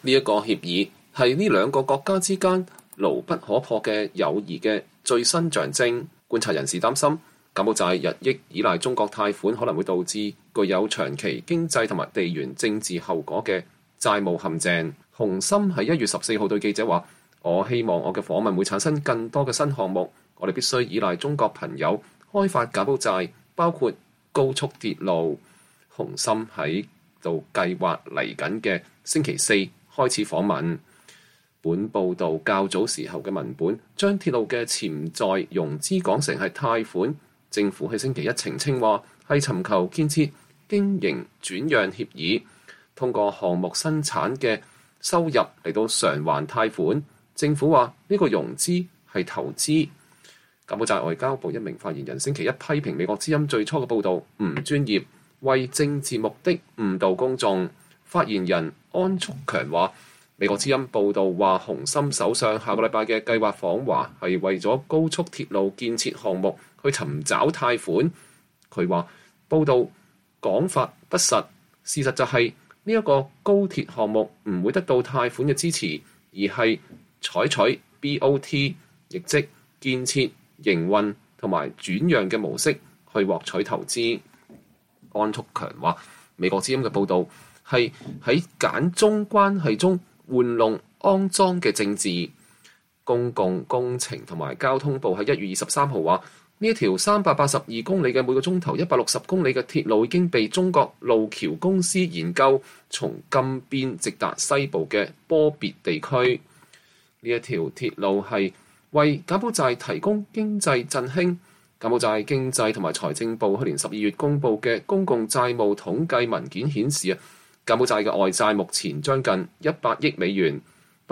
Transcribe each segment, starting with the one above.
呢一個協議係呢兩個國家之間牢不可破嘅友誼嘅最新象徵。觀察人士擔心，柬埔寨日益依賴中國貸款可能會導致具有長期經濟同埋地緣政治後果嘅債務陷阱。洪森喺1月14號對記者話：我希望我嘅訪問會產生更多嘅新項目。我哋必須依賴中國朋友開發柬埔寨，包括高速鐵路。洪森喺度計劃嚟緊嘅星期4開始訪問。本報導較早時候嘅文本將鐵路嘅潛在融資講成係貸款。政府喺星期一澄清話係尋求建設經營轉讓協議，通過項目生產嘅收入嚟到償還貸款。政府話呢個融資係投資。柬埔寨外交部一名發言人星期一批評美國之音最初嘅報導唔專業，為政治目的誤導公眾。發言人安速強話：美國之音報導話，洪森首相下個禮拜嘅計劃訪華係為咗高速鐵路建設項目去尋找貸款。佢話報導講法不實，事實就係呢一個高鐵項目唔會得到貸款嘅支持，而係採取 BOT， 亦即建設、營運同埋轉讓嘅模式去獲取投資。安速強話：美國之音嘅報導係喺柬中關係中玩弄骯髒嘅政治。公共工程同埋交通部喺1月23號話：呢一條382公里嘅每個鐘頭160公里嘅鐵路已經被中國路橋公司研究，從金邊直達西部嘅波別地區。呢一條鐵路係為柬埔寨提供經濟振興。柬埔寨經濟同埋財政部去年12月公布嘅公共債務統計文件顯示柬埔寨嘅外債目前將近100億美元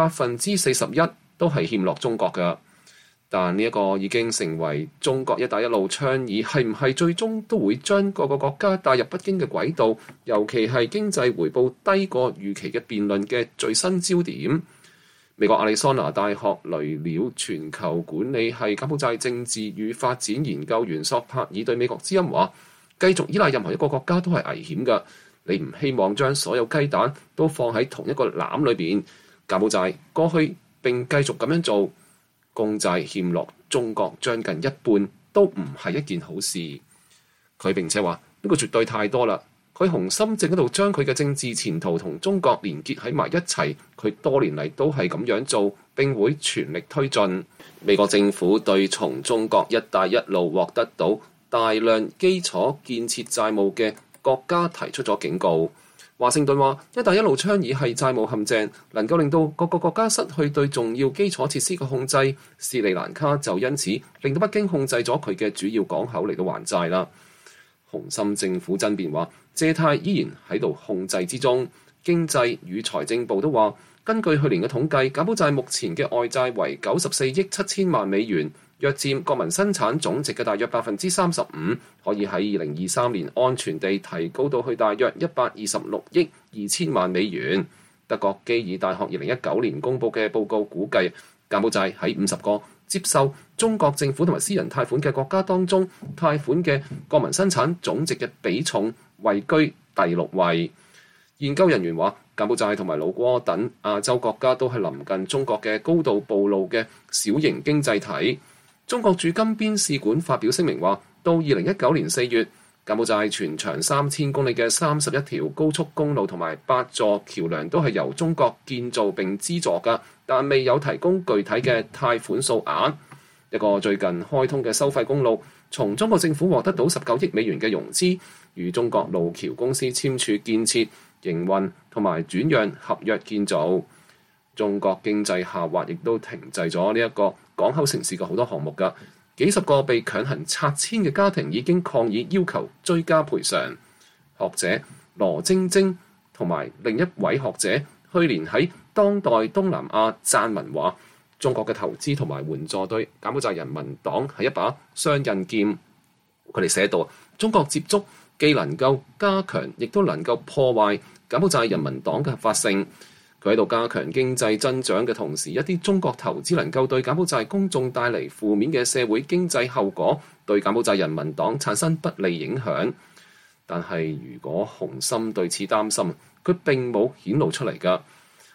，41%都係欠落中國㗎。但呢一個已經成為中國一帶一路倡議係唔係最終都會將各個國家帶入不經嘅軌道，尤其係經濟回報低過預期嘅辯論嘅最新焦點。美國亞利桑那大學雷鳥全球管理系柬埔寨政治與發展研究員索柏爾對美國之音話：繼續依賴任何一個國家都係危險㗎，你唔希望將所有雞蛋都放喺同一個籃裏邊。柬埔寨過去並繼續咁樣做，公債欠落中國將近一半都唔係一件好事。佢並且話呢個絕對太多啦。佢洪森正喺度將佢嘅政治前途同中國連結喺埋一齊，佢多年嚟都係咁樣做，並會全力推進。美國政府對從中國一帶一路獲得到大量基礎建設債務嘅國家提出咗警告。華盛頓話：一帶一路倡議係債務陷阱，能夠令到各個國家失去對重要基礎設施嘅控制。斯里蘭卡就因此令到北京控制咗佢嘅主要港口嚟到還債啦。洪森政府爭辯話，借貸依然喺度控制之中。經濟與財政部都話，根據去年嘅統計，柬埔寨目前嘅外債為94億7千萬美元，約佔國民生產總值嘅大約35%，可以喺2023年安全地提高到去大約126億2千萬美元。德國基爾大學2019年公佈嘅報告估計，柬埔寨喺50個接受中國政府同埋私人貸款嘅國家當中，貸款嘅國民生產總值嘅比重位居第6位。研究人員話，柬埔寨同埋老撾等亞洲國家都係臨近中國嘅高度暴露嘅小型經濟體。中國駐金邊使館發表聲明話，到2019年4月，柬埔寨全長3000公里嘅31條高速公路同埋8座橋梁都係由中國建造並資助㗎，但未有提供具體嘅貸款數額。一個最近開通嘅收費公路，從中國政府獲得到19億美元嘅融資，與中國路橋公司簽署建設、營運同埋轉讓合約建造。中國經濟下滑亦都停滯咗呢一個港口城市嘅好多項目㗎，幾十個被強行拆遷嘅家庭已經抗議要求追加賠償。學者羅晶晶同埋另一位學者去年喺當代東南亞撰文話，中國嘅投資同埋援助對柬埔寨人民黨係一把雙刃劍。佢哋寫到，中國接觸既能夠加強，亦都能夠破壞柬埔寨人民黨嘅合法性。佢喺度加強經濟增長嘅同時，一啲中國投資能夠對柬埔寨公眾帶嚟負面嘅社會經濟後果，對柬埔寨人民黨產生不利影響。但係如果洪森對此擔心，佢並冇顯露出嚟㗎。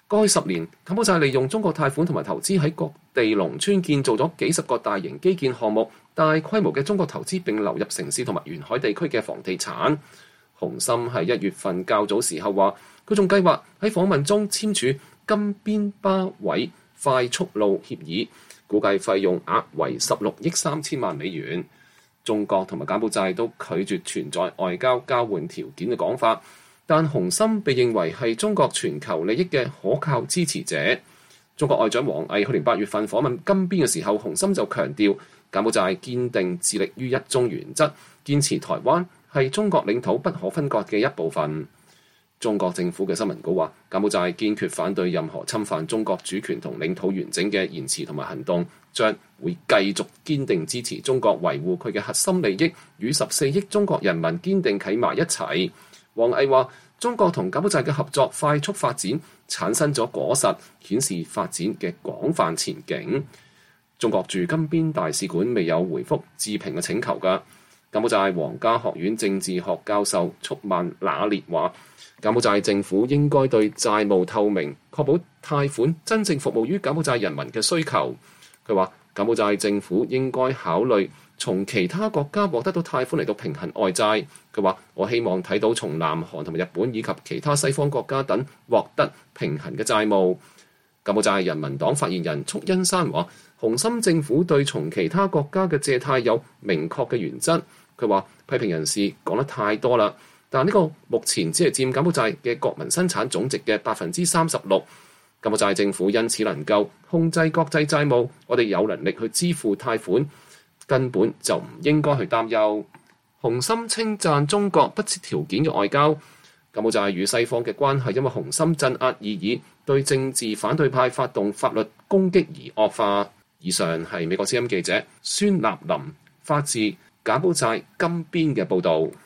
過去10年，柬埔寨利用中國貸款同埋投資喺各地農村建造咗幾十個大型基建項目，大規模嘅中國投資並流入城市同埋沿海地區嘅房地產。洪森喺1月份較早時候話，佢仲計劃喺訪問中簽署金邊巴韋快速路協議，估計費用額為16億3千萬美元。中國同埋柬埔寨都拒絕存在外交交換條件嘅講法，但洪森被認為係中國全球利益嘅可靠支持者。中國外長王毅去年8月份訪問金邊嘅時候，洪森就強調柬埔寨堅定致力於一中原則，堅持台灣係中國領土不可分割嘅一部分。中國政府嘅新聞稿話，柬埔寨堅決反對任何侵犯中國主權同領土完整嘅言辭同埋行動，將會繼續堅定支持中國維護佢嘅核心利益，與14億中國人民堅定企埋一齊。王毅話，中國同柬埔寨嘅合作快速發展，產生咗果實，顯示發展嘅廣泛前景。中國駐金邊大使館未有回覆置評嘅請求㗎。柬埔寨皇家學院政治學教授速曼那列話，柬埔寨政府應該對債務透明，確保貸款真正服務於柬埔寨人民嘅需求。佢話，柬埔寨政府應該考慮從其他國家獲得到貸款嚟到平衡外債。佢話，我希望睇到從南韓同埋日本以及其他西方國家等獲得平衡嘅債務。柬埔寨人民黨發言人速恩山話，洪森政府對從其他國家嘅借貸有明確嘅原則。佢話，批評人士講得太多啦，但呢個目前只係佔柬埔寨嘅國民生產總值嘅36%。柬埔寨政府因此能夠控制國際債務，我哋有能力去支付貸款，根本就唔應該去擔憂。洪森稱讚中國不設條件嘅外交。柬埔寨與西方嘅關係因為洪森鎮壓異議，對政治反對派發動法律攻擊而惡化。以上係美國之音記者孫立林發自柬埔寨金邊嘅報導。